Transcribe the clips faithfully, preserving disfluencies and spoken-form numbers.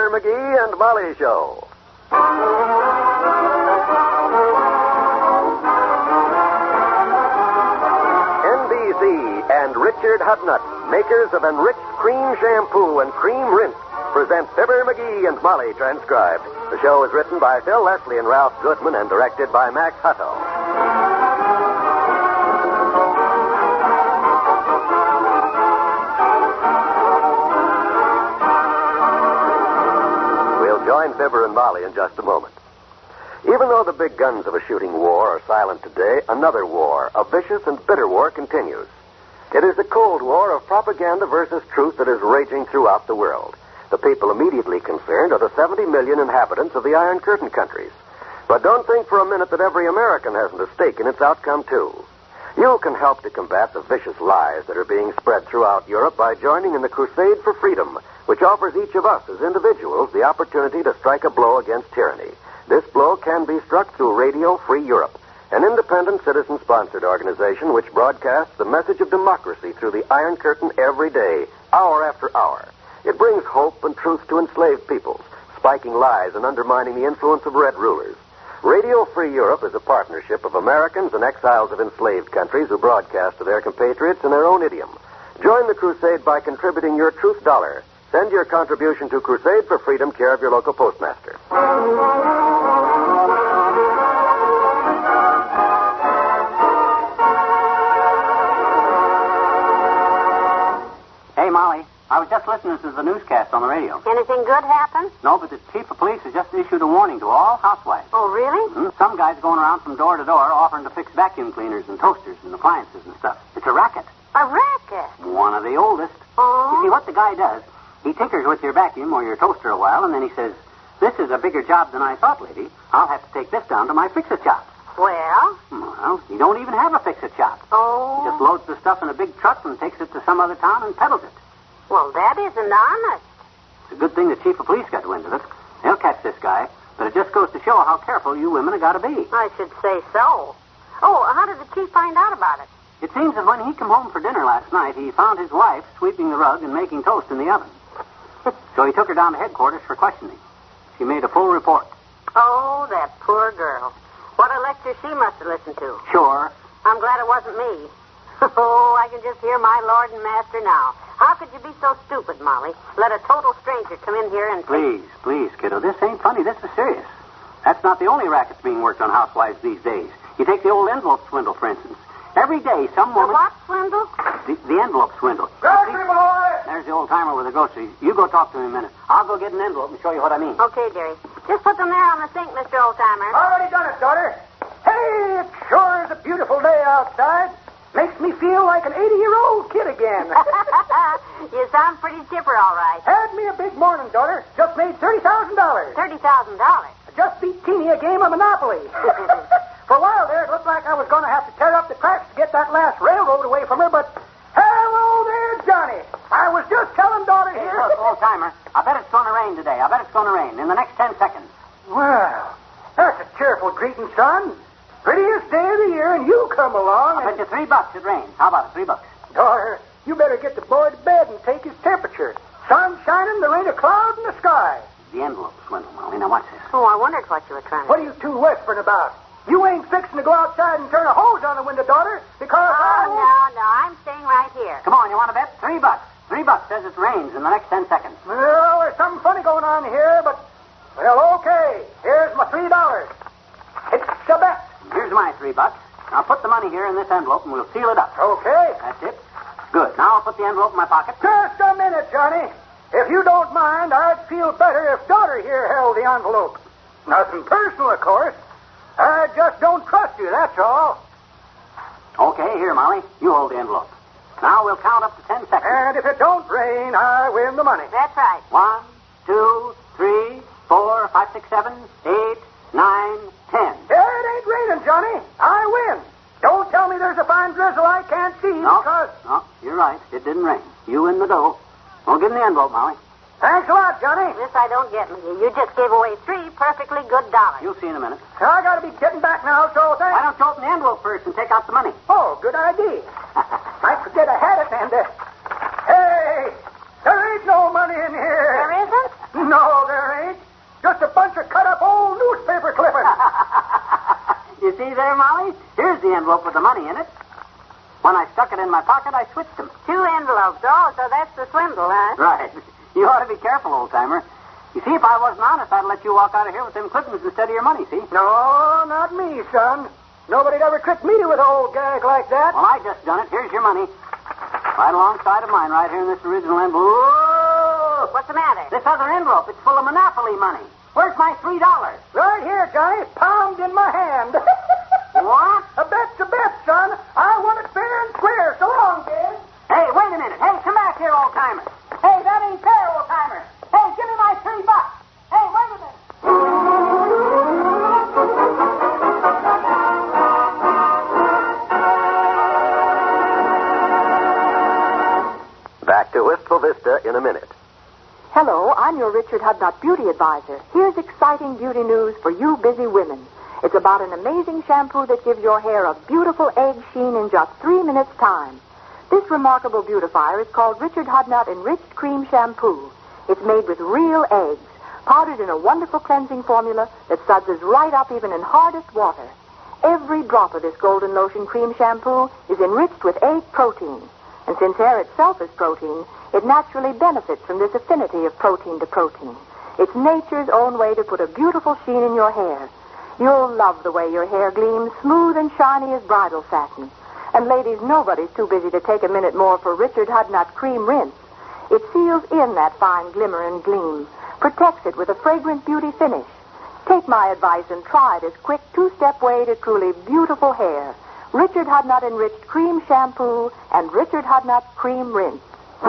Fibber McGee and Molly Show. N B C and Richard Hudnut, makers of enriched cream shampoo and cream rinse, present Fibber McGee and Molly transcribed. The show is written by Phil Leslie and Ralph Goodman and directed by Max Hutto. We'll join Fibber and Molly in just a moment. Even though the big guns of a shooting war are silent today, another war, a vicious and bitter war, continues. It is the Cold War of propaganda versus truth that is raging throughout the world. The people immediately concerned are the seventy million inhabitants of the Iron Curtain countries. But don't think for a minute that every American hasn't a stake in its outcome, too. You can help to combat the vicious lies that are being spread throughout Europe by joining in the Crusade for Freedom, which offers each of us as individuals the opportunity to strike a blow against tyranny. This blow can be struck through Radio Free Europe, an independent citizen-sponsored organization which broadcasts the message of democracy through the Iron Curtain every day, hour after hour. It brings hope and truth to enslaved peoples, spiking lies and undermining the influence of red rulers. Radio Free Europe is a partnership of Americans and exiles of enslaved countries who broadcast to their compatriots in their own idiom. Join the crusade by contributing your truth dollar. Send your contribution to Crusade for Freedom, care of your local postmaster. Hey, Molly. I was just listening to the newscast on the radio. Anything good happen? No, but the chief of police has just issued a warning to all housewives. Oh, really? Mm-hmm. Some guy's going around from door to door offering to fix vacuum cleaners and toasters and appliances and stuff. It's a racket. A racket? One of the oldest. Oh. You see, what the guy does, he tinkers with your vacuum or your toaster a while, and then he says, "This is a bigger job than I thought, lady. I'll have to take this down to my fix-it shop." Well? Well, he don't even have a fix-it shop. Oh. He just loads the stuff in a big truck and takes it to some other town and peddles it. Well, that isn't honest. It's a good thing the chief of police got wind of it. They'll catch this guy, but it just goes to show how careful you women have got to be. I should say so. Oh, how did the chief find out about it? It seems that when he came home for dinner last night, he found his wife sweeping the rug and making toast in the oven. So he took her down to headquarters for questioning. She made a full report. Oh, that poor girl. What a lecture she must have listened to. Sure. I'm glad it wasn't me. Oh, I can just hear my lord and master now. How could you be so stupid, Molly? Let a total stranger come in here and... Please, please, kiddo. This ain't funny. This is serious. That's not the only rackets being worked on housewives these days. You take the old envelope swindle, for instance. Every day, some The woman... what swindle? The, the envelope swindle. Grocery boy! There's the old timer with the groceries. You go talk to him a minute. I'll go get an envelope and show you what I mean. Okay, dearie. Just put them there on the sink, Mister Oldtimer. Already done it, daughter. Hey, it sure is a beautiful day outside. Makes me feel like an eighty-year-old kid again. You sound pretty chipper, all right. Had me a big morning, daughter. Just made thirty thousand dollars. thirty thousand dollars. Just beat Teeny a game of Monopoly. For a while there, it looked like I was going to have to tear up the tracks to get that last railroad away from her, but hello there, Johnny. I was just telling daughter Hey, here. look, old timer. I bet it's going to rain today. I bet it's going to rain in the next ten seconds. Well, that's a cheerful greeting, son. Prettiest day of the year, and you come along. I'll And... bet you three bucks it rains. How about it? Three bucks. Daughter, you better get the boy to bed and take his temperature. Sun shining, there ain't a cloud in the sky. The envelope swindle, Molly. Now, watch this. Oh, I wondered what you were trying to What are you two whispering about? You ain't fixing to go outside and turn a hose on the window, daughter, because Oh, I... no, no. I'm staying right here. Come on, you want to bet? Three bucks. Three bucks says it rains in the next ten seconds. Well, there's something funny going on here, but... Well, okay. Here's my three dollars. It's a bet. Here's my three bucks. Now put the money here in this envelope and we'll seal it up. Okay. That's it. Good. Now I'll put the envelope in my pocket. Just a minute, Johnny. If you don't mind, I'd feel better if daughter here held the envelope. Nothing personal, of course. I just don't trust you, that's all. Okay, here, Molly. You hold the envelope. Now we'll count up to ten seconds. And if it don't rain, I win the money. That's right. One, two, three, four, five, six, seven, eight, nine, ten. It ain't raining, Johnny. I win. Don't tell me there's a fine drizzle I can't see No, because... no, you're right. It didn't rain. You win the dough. Well, give him the envelope, Molly. Thanks a lot, Johnny. This I don't get, McGee. You just gave away three perfectly good dollars. You'll see in a minute. I gotta be getting back now, so Why thanks. don't you open the envelope first and take out the money? Oh, good idea. I forget I had it, and... Uh... Hey, there ain't no money in here. There isn't? No, there see there, Molly? Here's the envelope with the money in it. When I stuck it in my pocket, I switched them. Two envelopes. Oh, so that's the swindle, huh? Right. You ought to be careful, old-timer. You see, if I wasn't honest, I'd let you walk out of here with them clippings instead of your money, see? No, not me, son. Nobody'd ever trick me with an old gag like that. Well, I just done it. Here's your money. Right alongside of mine, right here in this original envelope. Whoa! What's the matter? This other envelope, it's full of Monopoly money. Where's my three dollars? Right here, Johnny. Pound in my hand. What? A bet's a bet, son. I want it fair and square. So long, kid. Hey, wait a minute. Hey, come back here, old-timer. Hey, that ain't fair, old-timer. Hey, give me my three bucks. Hey, wait a minute. Back to Wistful Vista in a minute. Hello, I'm your Richard Hudnut beauty advisor. Here's exciting beauty news for you busy women. It's about an amazing shampoo that gives your hair a beautiful egg sheen in just three minutes' time. This remarkable beautifier is called Richard Hudnut Enriched Cream Shampoo. It's made with real eggs, powdered in a wonderful cleansing formula that suds right up even in hardest water. Every drop of this golden lotion cream shampoo is enriched with egg protein. And since hair itself is protein, it naturally benefits from this affinity of protein to protein. It's nature's own way to put a beautiful sheen in your hair. You'll love the way your hair gleams smooth and shiny as bridal satin. And ladies, nobody's too busy to take a minute more for Richard Hudnut Cream Rinse. It seals in that fine glimmer and gleam, protects it with a fragrant beauty finish. Take my advice and try this quick two-step way to truly beautiful hair. Richard Hudnut Enriched Cream Shampoo and Richard Hudnut Cream Rinse.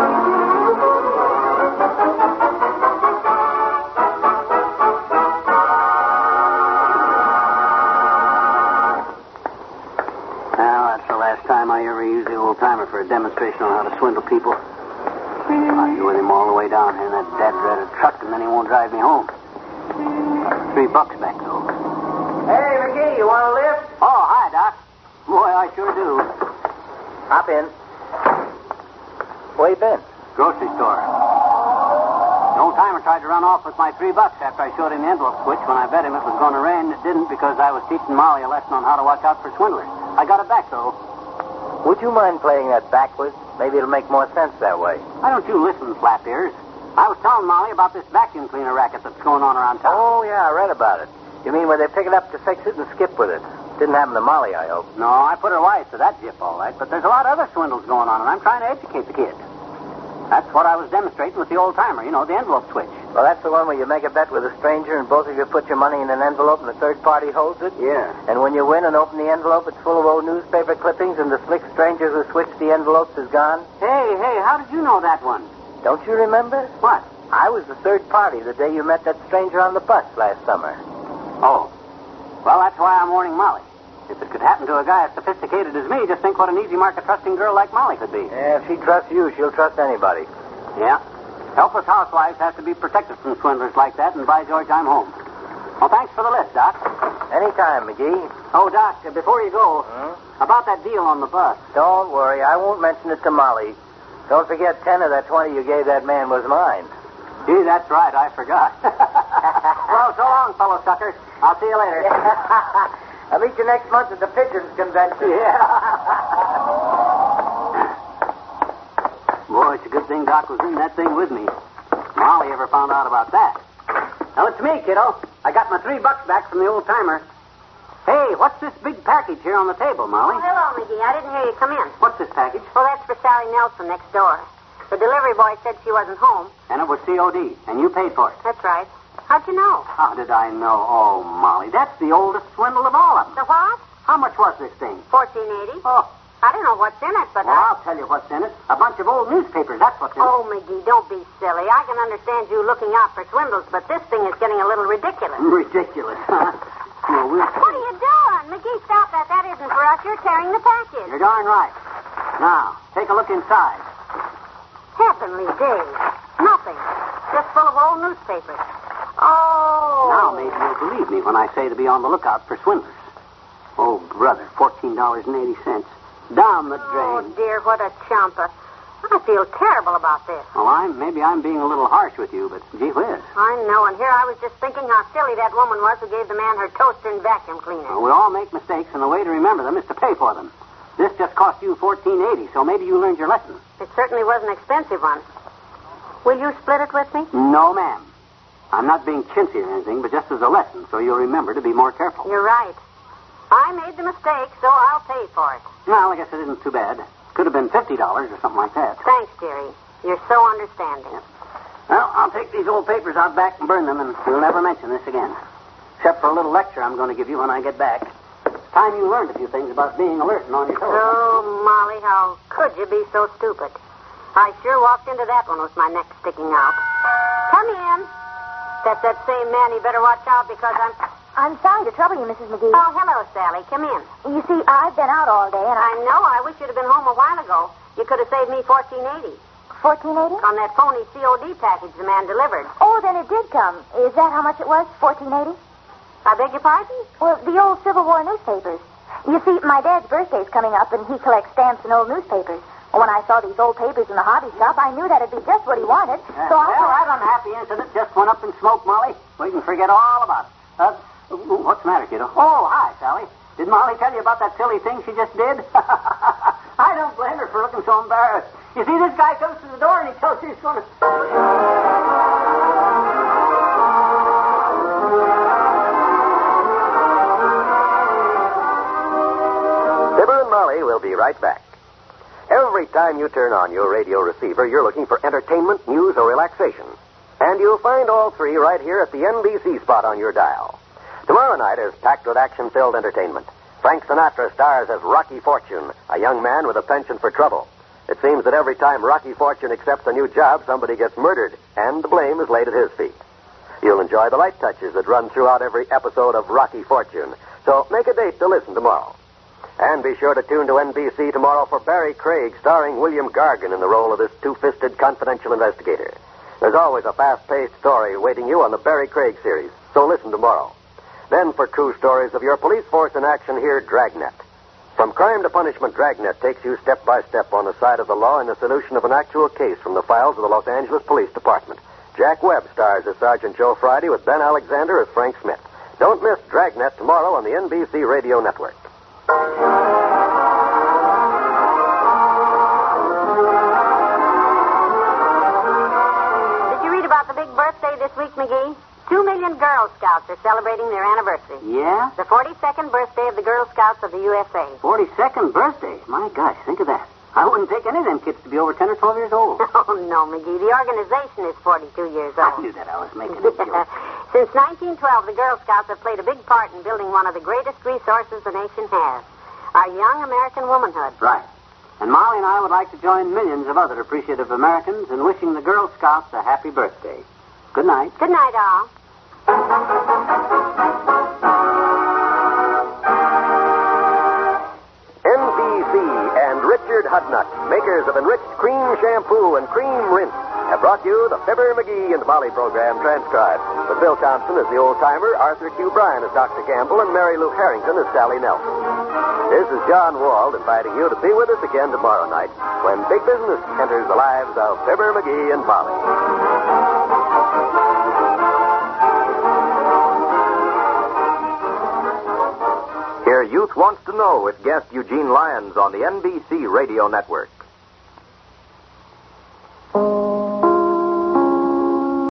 Time I ever used the old-timer for a demonstration on how to swindle people. I'll be with him all the way down here in that dead-dreaded truck, and then he won't drive me home. Three bucks back, though. Hey, McGee, you want a lift? Oh, hi, Doc. Boy, I sure do. Hop in. Where you been? Grocery store. The old-timer tried to run off with my three bucks after I showed him the envelope switch when I bet him it was going to rain. It didn't because I was teaching Molly a lesson on how to watch out for swindlers. I got it back, though. Would you mind playing that backwards? Maybe it'll make more sense that way. Why don't you listen, flap ears? I was telling Molly about this vacuum cleaner racket that's going on around town. Oh, yeah, I read about it. You mean where they pick it up to fix it and skip with it? Didn't happen to Molly, I hope. No, I put her wise to that jip, all right. But there's a lot of other swindles going on, and I'm trying to educate the kid. That's what I was demonstrating with the old-timer, you know, the envelope switch. Well, that's the one where you make a bet with a stranger and both of you put your money in an envelope and the third party holds it? Yeah. And when you win and open the envelope, it's full of old newspaper clippings and the slick stranger who switched the envelopes is gone? Hey, hey, how did you know that one? Don't you remember? What? I was the third party the day you met that stranger on the bus last summer. Oh. Well, that's why I'm warning Molly. If it could happen to a guy as sophisticated as me, just think what an easy mark a trusting girl like Molly could be. Yeah, if she trusts you, she'll trust anybody. Yeah. Helpless housewives have to be protected from swindlers like that, and by George, I'm home. Well, thanks for the list, Doc. Anytime, McGee. Oh, Doc, uh, before you go, Hmm? about that deal on the bus. Don't worry, I won't mention it to Molly. Don't forget ten of that twenty you gave that man was mine. Gee, that's right, I forgot. Well, so long, fellow sucker. I'll see you later. I'll meet you next month at the Pigeons Convention. Yeah. Boy, it's a good thing Doc was in that thing with me. Molly ever found out about that. Now, it's me, kiddo. I got my three bucks back from the old-timer. Hey, what's this big package here on the table, Molly? Oh, hello, McGee. I didn't hear you come in. What's this package? Well, that's for Sally Nelson next door. The delivery boy said she wasn't home. And it was C O D, and you paid for it. That's right. How'd you know? How did I know? Oh, Molly, that's the oldest swindle of all of them. The what? How much was this thing? fourteen eighty. Oh, I don't know what's in it, but well, I... I'll tell you what's in it. A bunch of old newspapers, that's what's in it. Oh, McGee, don't be silly. I can understand you looking out for swindles, but this thing is getting a little ridiculous. Ridiculous, huh? Well, we'll What are you doing? McGee, stop that. That isn't for us. You're carrying the package. You're darn right. Now, take a look inside. Heavenly days. Nothing. Just full of old newspapers. Oh. Now maybe you'll believe me when I say to be on the lookout for swindlers. Oh, brother, fourteen dollars and eighty cents. Down the Oh, drain. dear, what a chomper. I feel terrible about this. Well, I'm, maybe I'm being a little harsh with you, but gee whiz. I know, and here I was just thinking how silly that woman was who gave the man her toaster and vacuum cleaner. Well, we all make mistakes, and the way to remember them is to pay for them. This just cost you fourteen eighty, so maybe you learned your lesson. It certainly was an expensive one. Will you split it with me? No, ma'am. I'm not being chintzy or anything, but just as a lesson, so you'll remember to be more careful. You're right. I made the mistake, so I'll pay for it. Well, I guess it isn't too bad. Could have been fifty dollars or something like that. Thanks, dearie. You're so understanding. Well, I'll take these old papers out back and burn them, and we'll never mention this again. Except for a little lecture I'm going to give you when I get back. It's time you learned a few things about being alert and on your toes. Oh, Molly, how could you be so stupid? I sure walked into that one with my neck sticking out. Come in. That's that same man. You better watch out because I'm... I'm sorry to trouble you, Missus McGee. Oh, hello, Sally. Come in. You see, I've been out all day, and I... I know. I wish you'd have been home a while ago. You could have saved me fourteen eighty fourteen eighty? on that phony C O D package the man delivered. Oh, then it did come. Is that how much it was, fourteen eighty? I beg your pardon? Well, the old Civil War newspapers. You see, my dad's birthday's coming up, and he collects stamps and old newspapers. When I saw these old papers in the hobby shop, I knew that'd be just what he wanted. Yeah, so I well, thought... that unhappy incident just went up in smoke, Molly. We can forget all about it. Uh, what's the matter, kiddo? Oh, hi, Sally. Did Molly tell you about that silly thing she just did? I don't blame her for looking so embarrassed. You see, this guy comes to the door and he tells you he's going to... Fibber and Molly will be right back. Every time you turn on your radio receiver, you're looking for entertainment, news, or relaxation. And you'll find all three right here at the N B C spot on your dial. Tomorrow night is packed with action-filled entertainment. Frank Sinatra stars as Rocky Fortune, a young man with a penchant for trouble. It seems that every time Rocky Fortune accepts a new job, somebody gets murdered, and the blame is laid at his feet. You'll enjoy the light touches that run throughout every episode of Rocky Fortune. So make a date to listen tomorrow. And be sure to tune to N B C tomorrow for Barry Craig, starring William Gargan in the role of this two-fisted confidential investigator. There's always a fast-paced story awaiting you on the Barry Craig series, so listen tomorrow. Then for true stories of your police force in action, hear Dragnet. From Crime to Punishment, Dragnet takes you step by step on the side of the law in the solution of an actual case from the files of the Los Angeles Police Department. Jack Webb stars as Sergeant Joe Friday with Ben Alexander as Frank Smith. Don't miss Dragnet tomorrow on the N B C Radio Network. Did you read about the big birthday this week, McGee? Two million Girl Scouts are celebrating their anniversary. Yeah? The forty-second birthday of the Girl Scouts of the U S A. forty-second birthday. My gosh, think of that. I wouldn't take any of them kids to be over ten or twelve years old. Oh, no, McGee. The organization is forty-two years I old. knew that I was making a joke. Since nineteen twelve, the Girl Scouts have played a big part in building one of the greatest resources the nation has, our young American womanhood. Right. And Molly and I would like to join millions of other appreciative Americans in wishing the Girl Scouts a happy birthday. Good night. Good night, all. N B C and Richard Hudnut, makers of enriched cream shampoo and cream rinse, have brought you the Fibber, McGee, and Molly program transcribed, with Bill Thompson as the old-timer, Arthur Q. Bryan as Doctor Campbell, and Mary Lou Harrington as Sally Nelson. This is John Wald inviting you to be with us again tomorrow night when big business enters the lives of Fibber, McGee, and Molly. Hear Youth Wants to Know with guest Eugene Lyons on the N B C Radio Network.